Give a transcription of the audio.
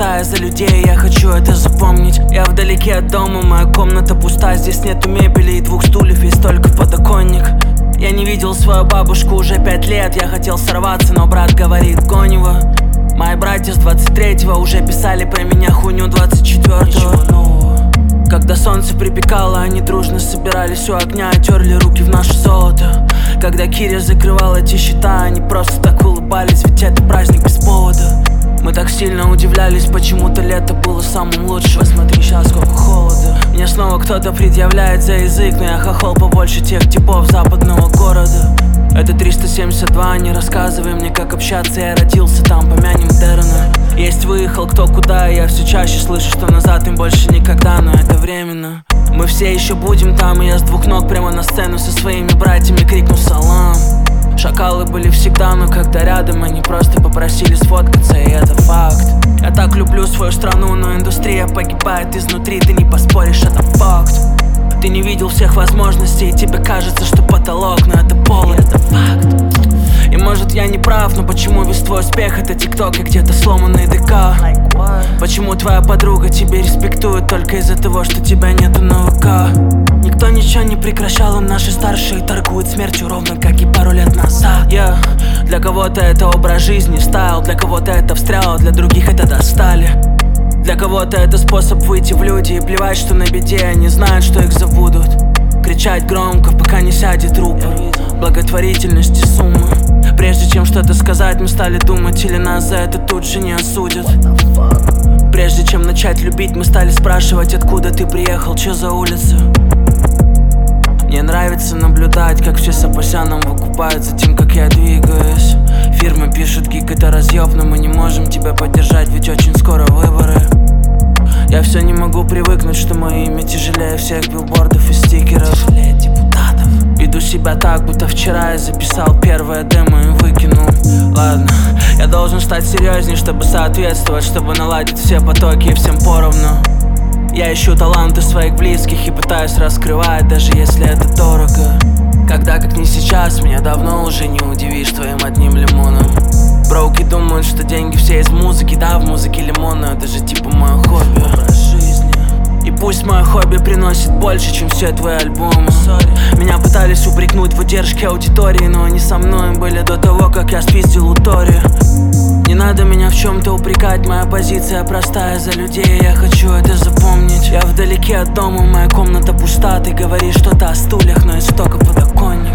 простая, за людей я хочу это запомнить. Я вдалеке от дома, моя комната пуста. Здесь нету мебели и 2 стульев, есть только подоконник. Я не видел свою бабушку уже 5 лет. Я хотел сорваться, но брат говорит: гонь его. Мои братья с 23-го уже писали про меня хуйню 24-го. Когда солнце припекало, они дружно собирались у огня и терли руки в наше золото. Когда Киря закрывала эти счета, они просто так улыбались, ведь это праздник без повода. Мы так сильно удивлялись, почему-то лето было самым лучшим. Посмотри сейчас, сколько холода. Мне снова кто-то предъявляет за язык, но я хохол побольше тех типов западного города. Это 372, не рассказывай мне, как общаться, я родился там, помянем Дэрона. Есть выехал кто куда, и я все чаще слышу, что назад им больше никогда, но это временно. Мы все еще будем там, и я с 2 ног прямо на сцену со своими братьями крикну салам. Шакалы были всегда, но когда рядом, они просто попросили сфоткаться, и это факт. Я так люблю свою страну, но индустрия погибает изнутри, ты не поспоришь, это факт. Ты не видел всех возможностей, и тебе кажется, что потолок, но это пол, и это факт. И может я не прав, но почему весь твой успех это тикток и где-то сломанный ДК? Почему твоя подруга тебе респектует только из-за того, что тебя нету на ВК? Никто ничего не прекращал, им наши старшие торгуют смертью ровно как и пару лет назад. Для кого-то это образ жизни, стайл, для кого-то это встрял, для других это достали. Для кого-то это способ выйти в люди и плевать, что на беде они знают, что их забудут. Кричать громко, пока не сядет трупа. Благотворительность и сумма. Прежде чем что-то сказать, мы стали думать, или нас за это тут же не осудят. Прежде чем начать любить, мы стали спрашивать, откуда ты приехал, чё за улица. Мне нравится наблюдать, как все с Апасяном выкупают за тем, как я двигаюсь. Фирмы пишут: гик это разъеб, но мы не можем тебя поддержать, ведь очень скоро выборы. Я все не могу привыкнуть, что мое имя тяжелее всех билбордов и стикеров. Тяжелее депутатов. Веду себя так, будто вчера я записал первое демо и выкинул. Ладно, я должен стать серьезней, чтобы соответствовать, чтобы наладить все потоки и всем поровну. Я ищу таланты своих близких и пытаюсь раскрывать, даже если это дорого. Когда, как не сейчас, меня давно уже не удивишь твоим одним лимоном. Броуки думают, что деньги все из музыки, да, в музыке лимон, но это же типа мое хобби. Образ жизни. И пусть мое хобби приносит больше, чем все твои альбомы. Меня пытались упрекнуть в удержке аудитории, но они со мной были до того, как я спиздил у Тори. Не надо меня в чем-то упрекать, моя позиция простая, за людей я хочу это запомнить. Я вдалеке от дома, моя комната пуста, ты говоришь что-то о стульях, но есть только подоконник.